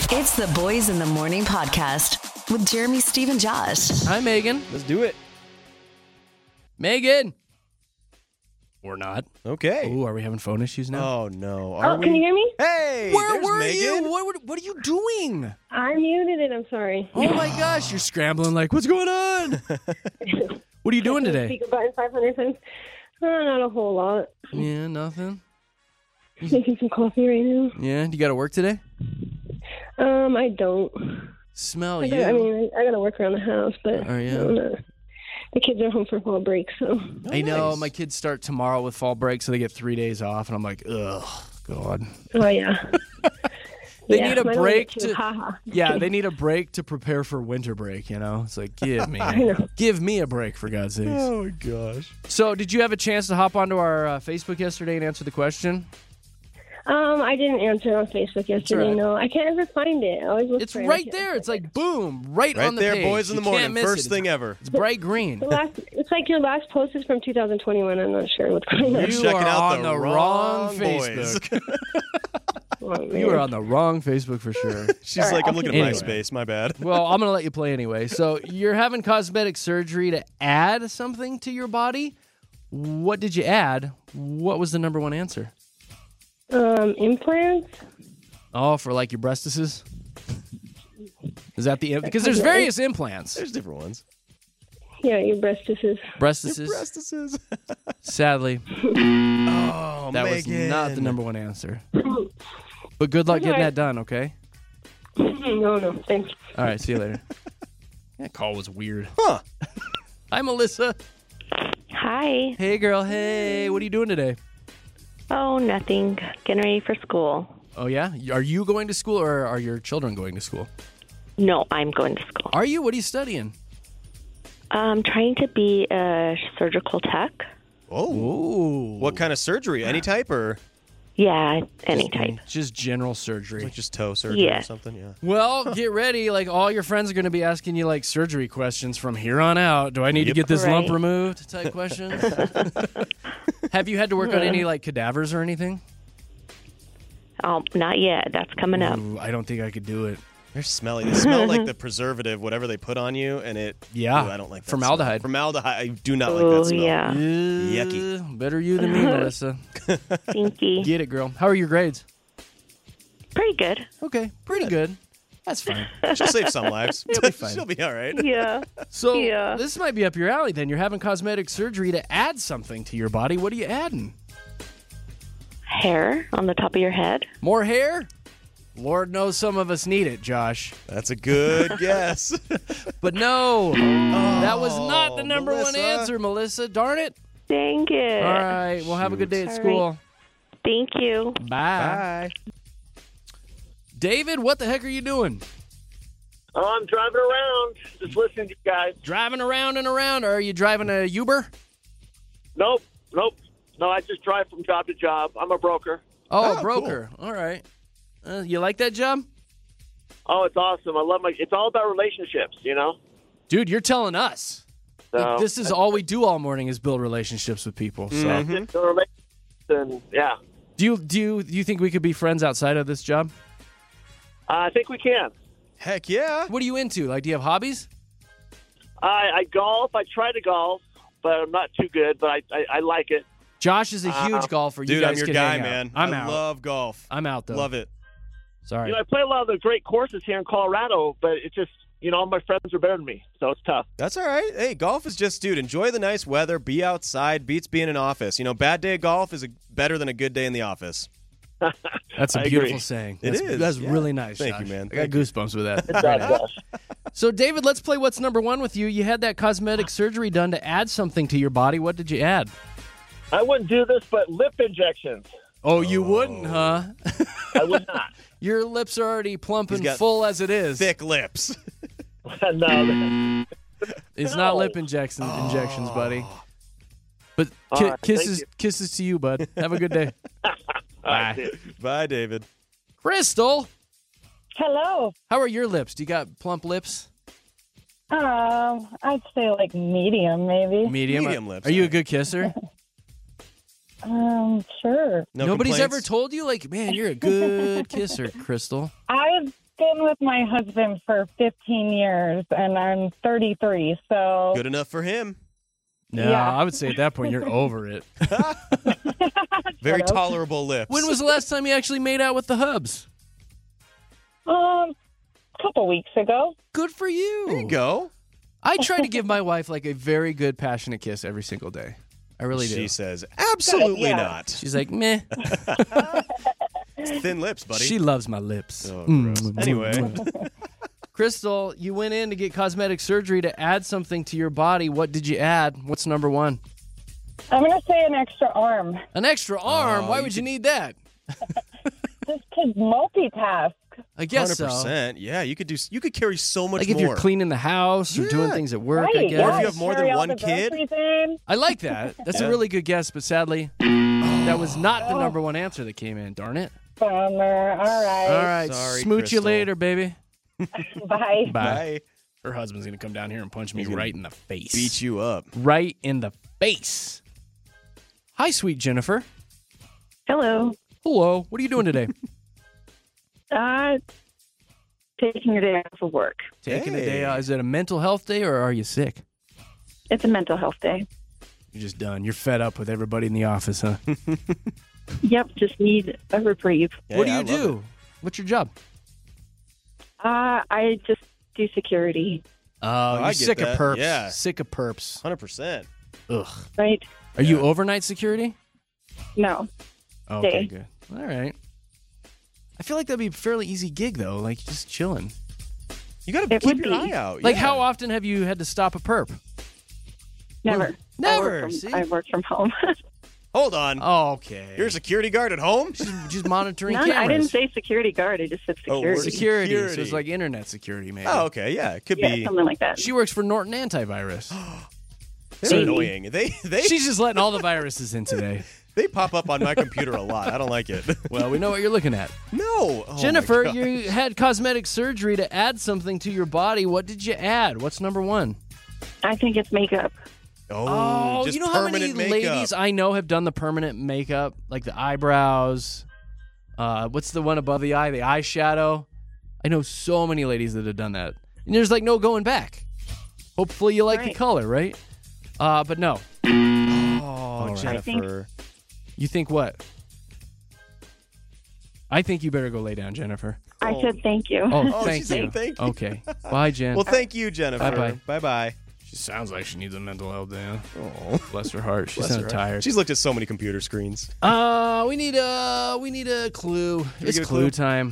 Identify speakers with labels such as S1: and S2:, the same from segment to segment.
S1: It's the Boys in the Morning podcast with Jeremy, Steve, and Josh.
S2: Hi, Megan.
S3: Let's do it.
S2: Megan. Or not.
S3: Okay.
S2: Ooh, are we having phone issues now?
S3: Oh, no.
S4: Oh, can you hear me?
S3: Hey,
S2: Where
S3: there's
S2: were
S3: Megan.
S2: you? What are you doing?
S4: I muted it. I'm sorry.
S2: Oh, my gosh. You're scrambling like, what's going on? What are you doing today?
S4: Speaker button 500 times. Not a whole lot.
S2: Yeah, nothing.
S4: Making some coffee right now.
S2: Yeah, you got to work today?
S4: I don't.
S2: Smell
S4: I
S2: you.
S4: got to work around the house, but
S2: Oh, yeah.
S4: I don't know. The kids are home for fall break, so.
S2: I know.
S3: nice.
S2: My kids start tomorrow with fall break, so they get 3 days off, and I'm like, ugh, God.
S4: Oh, yeah.
S2: They
S4: Yeah,
S2: need a
S4: mine only
S2: break
S4: get two.
S2: to.
S4: Ha-ha.
S2: Yeah, they need a break to prepare for winter break, you know? It's like,
S4: know.
S2: give me a break, for God's sakes.
S3: Oh, my gosh.
S2: So, did you have a chance to hop onto our Facebook yesterday and answer the question?
S4: I didn't answer on Facebook yesterday,
S2: right.
S4: no. I can't ever find it. I always look
S2: It's
S4: for it. I
S2: right
S4: can't
S2: there.
S4: find
S2: It's
S4: it.
S2: like, boom, right
S3: Right
S2: on the
S3: there,
S2: page.
S3: boys in the
S2: You can't
S3: morning.
S2: miss
S3: First
S2: it.
S3: thing ever.
S2: It's bright green.
S4: It's like your last post is from 2021. I'm not sure what's going on.
S2: You
S3: Checking
S2: are
S3: out
S2: on
S3: the
S2: the wrong
S3: wrong
S2: Facebook.
S4: Oh, man.
S2: You are on the wrong Facebook for sure.
S3: She's
S4: All right,
S3: like, I'm
S4: I'll
S3: looking at
S2: Anyway.
S3: MySpace. My bad.
S2: Well, I'm going to let you play anyway. So, you're having cosmetic surgery to add something to your body. What did you add? What was the number one answer?
S4: Implants?
S2: Oh, for like your breastises? Is that the because there's various implants.
S3: There's different ones.
S4: Yeah, your breastises.
S2: Breastises.
S3: Breastises.
S2: Sadly,
S3: Oh,
S2: that was
S3: Megan.
S2: not the number one answer. But good luck getting that done, okay?
S4: No, thanks.
S2: All right, see you later. That call was weird.
S3: Huh.
S2: Hi, Melissa.
S5: Hi.
S2: Hey, girl. Hey, what are you doing today?
S5: Oh, nothing. Getting ready for school.
S2: Oh, yeah? Are you going to school or are your children going to school?
S5: No, I'm going to school.
S2: Are you? What are you studying?
S5: I'm trying to be a surgical tech.
S3: Oh.
S2: Ooh.
S3: What kind of surgery? Any type or
S5: Yeah, any type.
S2: Just general surgery.
S3: like just toe surgery or
S5: Yeah.
S3: something? Yeah.
S2: Well, get ready. Like, all your friends are going to be asking you, like, surgery questions from here on out. Do I need to
S3: Yep.
S2: get this lump
S5: Right.
S2: removed type questions? Have you had to work on any, like, cadavers or anything?
S5: Not yet. That's coming up.
S2: Ooh, I don't think I could do it.
S3: They're smelly. They smell like the preservative, whatever they put on you, and it.
S2: Yeah.
S3: Ooh, I don't like that.
S2: Formaldehyde.
S3: Smell. Formaldehyde. I do not like
S5: Oh,
S3: that smell.
S5: yeah.
S3: Yucky.
S2: Better you than me, Melissa.
S5: Stinky.
S2: Get it, girl. How are your grades?
S5: Pretty good.
S2: Okay, pretty good. That's fine.
S3: She'll save some lives.
S2: It'll be fine.
S3: She'll be all right.
S5: Yeah.
S2: So
S5: Yeah.
S2: this might be up your alley then. You're having cosmetic surgery to add something to your body. What are you adding?
S5: Hair on the top of your head.
S2: More hair? Lord knows some of us need it, Josh.
S3: That's a good guess.
S2: But no, that was not the number one
S3: Melissa.
S2: answer, Melissa. Darn it.
S5: Dang it.
S2: All right, well, have a good day at
S5: All
S2: school.
S5: Thank you.
S2: Bye.
S3: Bye.
S2: David, what the heck are you doing?
S6: Oh, I'm driving around, just listening to you guys.
S2: Driving around and around. Are you driving a Uber?
S6: Nope. No, I just drive from job to job. I'm a broker.
S2: Oh,
S3: Oh,
S2: broker. All right. You like that job?
S6: Oh, it's awesome. I love it's all about relationships, you know?
S2: Dude, you're telling us.
S6: So,
S2: This is all we do all morning is build relationships with people. So,
S6: it's a relationship, and yeah.
S2: do you think we could be friends outside of this job?
S6: I think we can.
S3: Heck yeah.
S2: What are you into? Like, do you have hobbies?
S6: I golf. I try to golf, but I'm not too good, but I like it.
S2: Josh is a huge golfer. You
S3: Dude,
S2: guys
S3: I'm your
S2: can
S3: guy,
S2: hang out.
S3: man.
S2: I'm
S3: I
S2: out.
S3: love golf.
S2: I'm out though.
S3: Love it.
S2: Sorry.
S6: You know, I play a lot of the great courses here in Colorado, but it's just, you know, all my friends are better than me, so it's tough.
S3: That's all right. Hey, golf is just, dude, enjoy the nice weather, be outside, beats being in office. You know, bad day of golf is better than a good day in the office.
S2: That's a
S6: I
S2: beautiful
S6: agree.
S2: saying.
S3: It
S2: That's,
S3: is,
S2: That's
S3: yeah.
S2: really nice.
S3: Thank
S2: Josh.
S3: you, man.
S2: I got
S3: Thank you.
S2: goosebumps with that.
S6: Good job, Josh.
S2: So, David, let's play What's Number One with you. You had that cosmetic surgery done to add something to your body. What did you add?
S6: I wouldn't do this, but lip injections.
S2: Oh, you wouldn't, huh?
S6: I would not.
S2: Your lips are already plump
S3: He's
S2: and
S3: got
S2: full as it is.
S3: Thick lips.
S6: No.
S2: It's
S6: No.
S2: not lip injections, buddy. But
S6: All right, thank you.
S2: kisses to you, bud. Have a good day. Bye.
S3: Bye, David.
S2: Crystal,
S7: Hello.
S2: how are your lips? Do you got plump lips?
S7: I'd say like medium, maybe.
S2: Medium
S3: lips,
S2: Are you a
S3: all right.
S2: good kisser?
S7: Sure.
S3: No
S2: Nobody's
S3: complaints?
S2: ever told you, like, man, you're a good kisser, Crystal.
S7: I've been been with my husband for 15 years, and I'm 33, so...
S3: Good enough for him.
S2: No,
S7: Yeah.
S2: I would say at that point you're over it.
S3: Very tolerable lips.
S2: When was the last time you actually made out with the hubs?
S7: A couple weeks ago.
S2: Good for you.
S3: There you go.
S2: I try to give my wife like a very good passionate kiss every single day. I really do.
S3: She says, absolutely
S7: Yeah.
S3: not.
S2: She's like, meh.
S3: It's thin lips, buddy.
S2: She loves my lips.
S3: Oh, gross. Anyway.
S2: Crystal, you went in to get cosmetic surgery to add something to your body. What did you add? What's number one?
S7: I'm going to say an extra arm.
S2: An extra arm? Why would you need that?
S7: Just to multitask.
S2: I guess
S3: 100%. Yeah, you could carry so much
S2: Like if
S3: more.
S2: you're cleaning the house or doing things at work, I
S7: Right,
S2: guess.
S3: Or if you have more than
S7: carry all
S3: one
S7: the
S3: kid.
S7: groceries in.
S2: I like that. That's a really good guess, but sadly, that was not the number one answer that came in. Darn it.
S7: Bummer. All right.
S2: All right.
S3: Sorry,
S2: Smooch you
S3: Crystal.
S2: later, baby.
S7: Bye.
S3: Bye.
S2: Her husband's going to come down here and punch me
S3: He's gonna
S2: right in the face.
S3: Beat you up.
S2: Right in the face. Hi, sweet Jennifer.
S4: Hello.
S2: Hello. What are you doing today?
S4: Taking a day off of work.
S2: Taking a
S3: Hey.
S2: day out. Is it a mental health day or are you sick?
S4: It's a mental health day.
S2: You're just done. You're fed up with everybody in the office, huh?
S4: Yep, just need a reprieve.
S2: What do
S3: Yeah,
S2: you
S3: I love
S2: do? What's your job?
S4: I just do security,
S2: Oh,
S3: I
S2: you're
S3: get
S2: sick of
S3: that.
S2: perps.
S3: Yeah.
S2: Sick of perps.
S3: 100%.
S2: Ugh.
S4: right?
S2: Are you overnight security?
S4: No.
S2: Okay,
S4: Day.
S2: good. All right. I feel like that'd be a fairly easy gig, though. Like, just chilling.
S3: You got to
S4: It
S3: keep
S4: would
S3: your
S4: be.
S3: eye out.
S2: Like,
S3: yeah.
S2: how often have you had to stop a perp?
S4: Never.
S2: Never, see?
S4: I work from home.
S3: Hold on.
S2: Oh, okay.
S3: You're a security guard at home?
S2: just monitoring
S4: None,
S2: cameras.
S4: I didn't say security guard. I just said
S3: Oh,
S4: security.
S2: security. So
S3: Security.
S2: it's like internet security, maybe.
S3: Oh, okay. Yeah, it could
S4: Yeah,
S3: be.
S4: something like that.
S2: She works for Norton Antivirus.
S3: They're annoying. They
S2: She's just letting all the viruses in today.
S3: they pop up on my computer a lot. I don't like it.
S2: Well, we know what you're looking at.
S3: No. Oh, my
S2: Jennifer,
S3: God.
S2: you had cosmetic surgery to add something to your body. What did you add? What's number one?
S4: I think it's makeup.
S3: Oh, just
S2: you know how many
S3: permanent makeup.
S2: ladies I know have done the permanent makeup, like the eyebrows. What's the one above the eye? The eyeshadow. I know so many ladies that have done that, and there's like no going back. Hopefully, you like the
S4: Right.
S2: color, right? But no.
S3: Oh,
S2: right.
S3: Jennifer.
S2: You think what? I think you better go lay down, Jennifer.
S4: I said thank you.
S2: Oh,
S3: Oh,
S2: thank
S3: she said
S2: you.
S3: thank you.
S2: Okay. Bye, Jen.
S3: Well, thank you, Jennifer.
S2: Bye-bye.
S3: Bye-bye.
S2: She sounds like she needs a mental health day.
S3: Oh,
S2: Bless her heart. She
S3: bless
S2: sounds
S3: her.
S2: tired.
S3: She's looked at so many computer screens.
S2: We need a clue.
S3: we
S2: It's
S3: get a
S2: clue
S3: clue?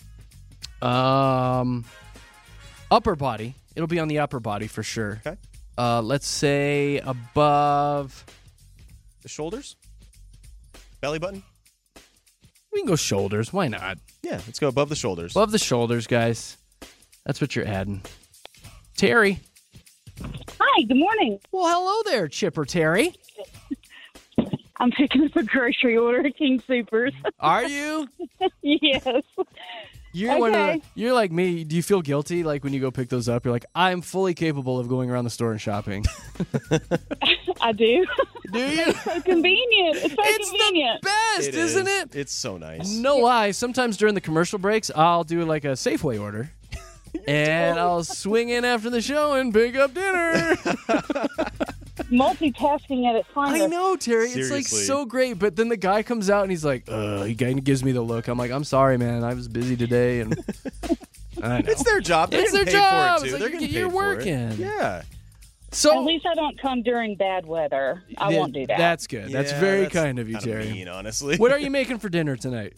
S2: time. Upper body. It'll be on the upper body for sure.
S3: Okay.
S2: Let's say above.
S3: The shoulders? Belly button?
S2: We can go shoulders. Why not?
S3: Yeah, let's go above the shoulders.
S2: Above the shoulders, guys. That's what you're adding. Terry.
S8: Hi, good morning.
S2: Well, hello there, Chipper Terry.
S8: I'm picking up a grocery order at King Supers.
S2: Are you?
S8: Yes.
S2: You're one of
S8: Okay.
S2: the, you're like me. Do you feel guilty like when you go pick those up? You're like, I'm fully capable of going around the store and shopping.
S8: I do.
S2: Do you?
S8: So convenient. It's so
S2: It's
S8: convenient.
S2: the best,
S3: It
S2: isn't
S3: is.
S2: it?
S3: It's so nice.
S2: No lie. Sometimes during the commercial breaks, I'll do like a Safeway order. And I'll swing in after the show and pick up dinner.
S8: Multitasking at its finest.
S2: I know, Terry. It's like
S3: Seriously.
S2: so great. But then the guy comes out and he's like, he kind of gives me the look. I'm like, I'm sorry, man. I was busy today. And I know.
S3: It's their job. They're
S2: It's
S3: getting
S2: their
S3: paid
S2: job.
S3: for it,
S2: It's
S3: too.
S2: like
S3: They're getting
S2: you're
S3: paid for it.
S2: working.
S3: Yeah.
S2: So
S8: At least I don't come during bad weather. I
S2: Yeah,
S8: won't do that.
S2: That's good. That's
S3: Yeah,
S2: very
S3: that's
S2: kind of you,
S3: kinda
S2: Terry.
S3: mean, honestly.
S2: What are you making for dinner tonight?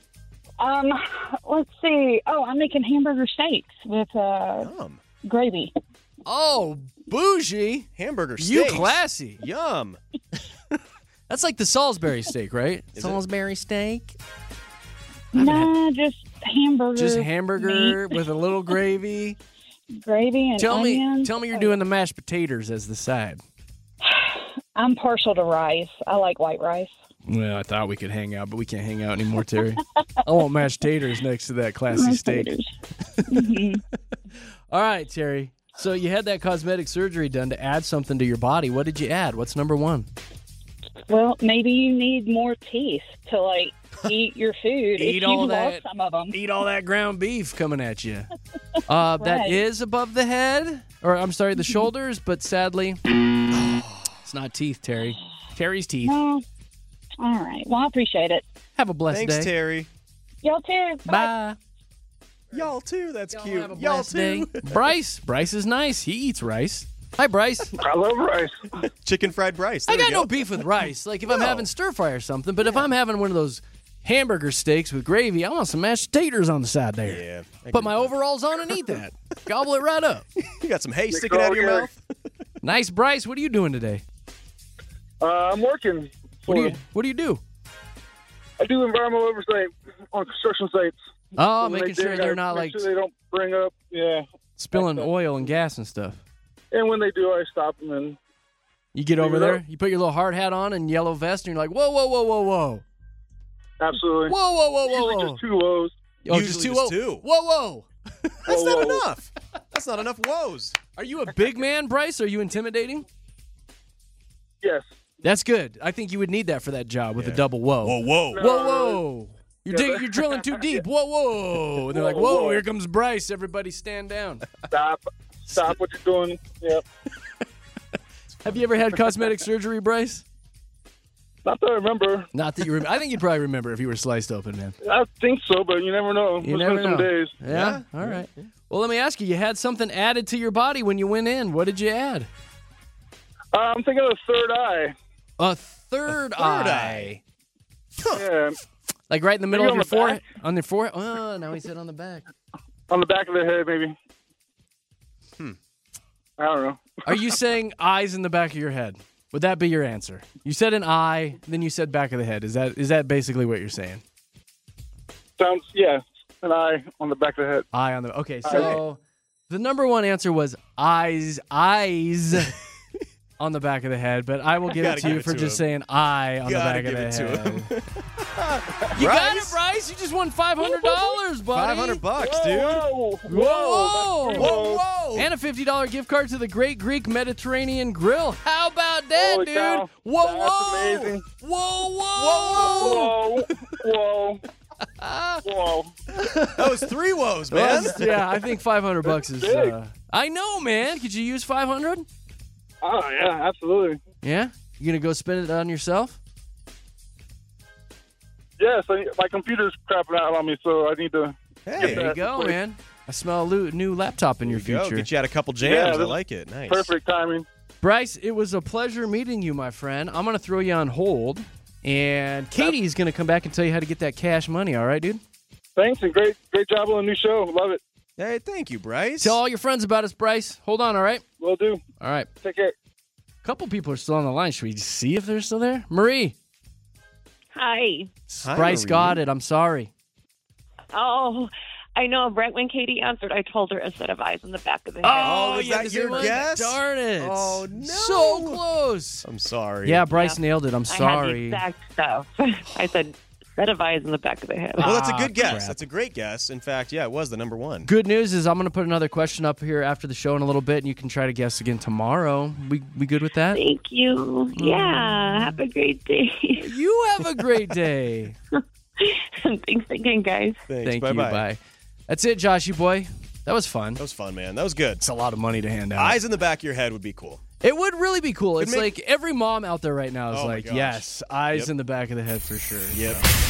S8: Let's see. Oh, I'm making hamburger steaks with
S3: Yum.
S8: gravy.
S2: Oh, bougie.
S3: Hamburger
S2: You
S3: steaks.
S2: classy.
S3: Yum.
S2: That's like the Salisbury steak, right?
S3: Is it?
S2: Salisbury steak.
S8: Nah, just hamburger.
S2: Just hamburger with a little gravy.
S8: meat, gravy, and
S2: Tell me
S8: onions.
S2: you're doing the mashed potatoes as the side.
S8: I'm partial to rice. I like white rice.
S2: Well, I thought we could hang out, but we can't hang out anymore, Terry. I want mashed taters next to that classy steak. All right, Terry. So you had that cosmetic surgery done to add something to your body. What did you add? What's number one?
S8: Well, maybe you need more teeth to like eat your food.
S2: Eat
S8: if
S2: all
S8: you
S2: that.
S8: love some of them.
S2: Eat all that ground beef coming at you. That
S8: Right.
S2: is above the head, or I'm sorry, the shoulders, but sadly, it's not teeth, Terry. Terry's teeth.
S8: Oh, all right. Well, I appreciate it.
S2: Have a blessed
S3: Thanks,
S2: day.
S3: Terry.
S8: Y'all too.
S2: Bye.
S3: Y'all too. That's
S2: Y'all
S3: cute.
S2: have a
S3: Y'all
S2: blessed
S3: too.
S2: day. Bryce is nice. He eats rice. Hi, Bryce.
S9: I love rice.
S3: Chicken fried rice.
S2: I
S3: There
S2: got
S3: we
S2: no
S3: go.
S2: beef with rice. Like if I'm
S3: No.
S2: having stir fry or something, but if I'm having one of those hamburger steaks with gravy, I want some mashed taters on the side there.
S3: Yeah. I
S2: Put
S3: agree
S2: my
S3: with
S2: overalls on and eat that. Gobble it right up.
S3: that. You got some hay sticking out of your
S9: all
S3: mouth.
S2: Nice, Bryce. What are you doing today?
S9: I'm working.
S2: What do you do?
S9: I do environmental oversight on construction sites.
S2: Oh,
S9: When
S2: making
S9: they
S2: sure
S9: dig,
S2: they're
S9: I
S2: not
S9: make
S2: like
S9: sure they don't bring up. Yeah.
S2: spilling oil and gas and stuff.
S9: And when they do, I stop them and
S2: You get over
S9: it
S2: there,
S9: up.
S2: you put your little hard hat on and yellow vest, and you're like, whoa, whoa, whoa, whoa, whoa.
S9: absolutely.
S2: Whoa, whoa, whoa, whoa,
S9: Usually
S2: whoa.
S9: just 2 woes.
S2: Oh,
S3: Usually just
S2: whoa.
S3: two.
S2: Whoa, whoa.
S3: That's not
S9: whoa.
S3: enough. That's not enough woes.
S2: Are you a big man, Bryce? Are you intimidating?
S9: Yes.
S2: That's good. I think you would need that for that job with a double whoa.
S3: Whoa, whoa.
S2: Whoa, whoa. You're drilling too deep. Whoa, whoa. And they're like,
S9: Whoa,
S2: whoa,
S9: whoa.
S2: here comes Bryce. Everybody stand down.
S9: Stop what you're doing. Yep.
S2: Have you ever had cosmetic surgery, Bryce?
S9: Not that I remember.
S2: Not that you remember. I think you'd probably remember if you were sliced open, man.
S9: I think so, but you never know.
S2: You
S9: It's
S2: never
S9: been some
S2: know.
S9: days.
S2: Yeah? All right. Well, let me ask you. You had something added to your body when you went in. What did you add?
S9: I'm thinking of a third eye.
S2: A third eye.
S9: Yeah.
S2: Like right in the middle
S9: Maybe
S2: of your
S9: on the
S2: forehead? On your forehead? Oh, now he said on the back.
S9: On the back of the head, maybe. I don't know.
S2: Are you saying eyes in the back of your head? Would that be your answer? You said an eye, then you said back of the head. Is that basically what you're saying?
S9: Sounds, yeah. An eye on the back of the head.
S2: Eye on the. Okay, so the number one answer was eyes on the back of the head, but I will give it
S3: Gotta
S2: to
S3: give
S2: you
S3: it
S2: for
S3: to
S2: just
S3: him.
S2: saying eye on the
S3: Gotta
S2: back of
S3: give
S2: the
S3: it to
S2: head.
S3: him.
S2: You got it,
S3: Bryce?
S2: Bryce. You just won $500, buddy.
S3: $500, dude.
S9: Whoa!
S2: Whoa!
S3: Whoa, whoa.
S2: And a $50 gift card to the Great Greek Mediterranean Grill. How about that,
S9: Holy
S2: dude?
S9: cow.
S2: Whoa,
S9: That's
S2: whoa.
S9: amazing.
S2: Whoa, whoa.
S9: Whoa! Whoa!
S3: That was 3 woes, man.
S2: Yeah, I think $500 is.
S9: big.
S2: I know, man. Could you use $500?
S9: Oh, yeah, absolutely.
S2: Yeah. You gonna go spend it on yourself?
S9: Yes, my computer's crapping out on me, so I need to.
S3: Hey,
S2: There you go, man. I smell a new laptop in your
S3: There you go.
S2: future.
S3: Get you out a couple
S9: Yeah,
S3: jams. I
S9: this-
S3: like it. Nice.
S9: Perfect timing.
S2: Bryce, it was a pleasure meeting you, my friend. I'm gonna throw you on hold, and Katie's gonna come back and tell you how to get that cash money. All right, dude.
S9: Thanks, and great job on the new show. Love it.
S3: Hey, thank you, Bryce.
S2: Tell all your friends about us, Bryce. Hold on, all right?
S9: Will do.
S2: All right.
S9: Take care.
S2: A couple people are still on the line. Should we see if they're still there? Marie.
S8: Hi.
S3: Hi,
S2: Bryce
S3: Marie.
S2: got it. I'm sorry.
S8: Oh, I know. Right when Katie answered, I told her a set of eyes on the back of the head.
S3: Oh, was
S2: you had
S3: that
S2: the same
S3: your
S2: one?
S3: guess?
S2: Darn it.
S3: Oh, no.
S2: So close.
S3: I'm sorry.
S2: Yeah, Bryce nailed it. I'm
S8: I had the
S2: sorry.
S8: exact stuff. I said set of eyes on the back of the head.
S3: Well, that's a good guess.
S2: crap.
S3: That's a great guess. In fact, yeah, it was the number one.
S2: Good news is I'm going to put another question up here after the show in a little bit, and you can try to guess again tomorrow. We good with that?
S8: Thank you. Yeah. Have a great day.
S2: You have a great day.
S8: Thanks again, guys.
S3: Thanks.
S2: Thank
S3: Bye-bye.
S2: you. Bye. That's it, Joshy boy. That was fun.
S3: That was fun, man. That was good.
S2: It's a lot of money to hand out.
S3: Eyes in the back of your head would be cool.
S2: It would really be cool. It's
S3: make-
S2: like every mom out there right now is
S3: Oh my
S2: like,
S3: gosh.
S2: yes, eyes
S3: Yep.
S2: in the back of the head for sure.
S3: Yep.